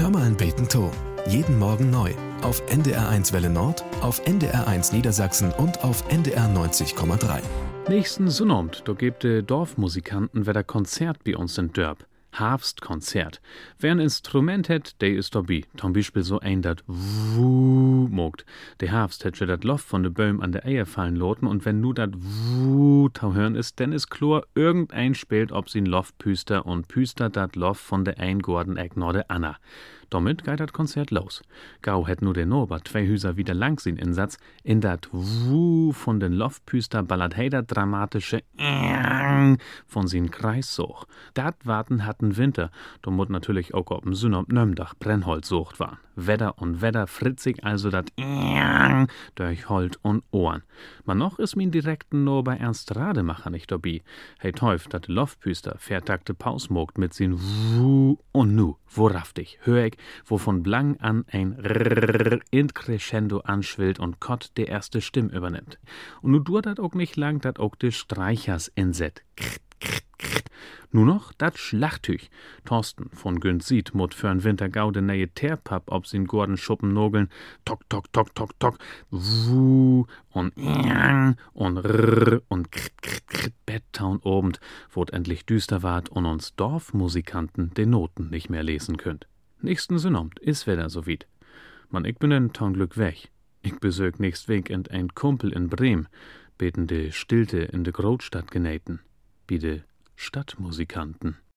Hör mal ein Beten to. Jeden Morgen neu. Auf NDR1 Welle Nord, auf NDR1 Niedersachsen und auf NDR 90,3. Nächsten Sonnabend, da gibt de Dorfmusikanten wieder Konzert bei uns in Dörp. Herbstkonzert. Wer ein Instrument hat, der ist dabei. Zum Beispiel so ein, dat Wuh mogt. Der Herbst hat schon dat Loft von de Böhm an der Eier fallen loten und wenn nu dat Wuh tau hören ist, denn ist klar, irgendein spielt ob sie Loft püster und püster dat Loft von der Eingorden eck nor de Anna. Damit geht dat Konzert los. Gau hätt nu der Norbert 2 Hüser wieder lang sin Insatz. In dat Wuh von den Loftpüster ballert heider dramatische von sin Kreissuch. Dat warten hatten Winter, da mut natürlich auch ob'n Sünop Nömdach Brennholz sucht waren. Wedder und Wedder fritzig also dat durch Holt und Ohren. Man noch is min direkten nur bei Ernst Rademacher nicht dabei. Hey teuf, dat Loftpüster vertakte Paus mogt mit sin Wuh und nu, wohrhaftig, hör ich, wovon blang an ein Rrrr in Crescendo anschwillt und Kott der erste Stimm übernimmt. Und nu dur dat auch nicht lang, dat auch de Streichers inset. Nur noch dat Schlachttüch. Thorsten von Günzit mut für'n Wintergau de neue Teerpapp ob sin Gordon Schuppen nogeln. Tok, tok, tok, tok, tok. Wuh und rrrr und Betttown obend, wo't endlich düster ward und uns Dorfmusikanten de Noten nicht mehr lesen könnt. Nächsten Sonnabend is wieder so weit. Man, ich bin in Taunglück weg. Ich besög nächst Weekend ein Kumpel in Bremen, beten de Stilte in de Großstadt genähten, bi de Stadtmusikanten.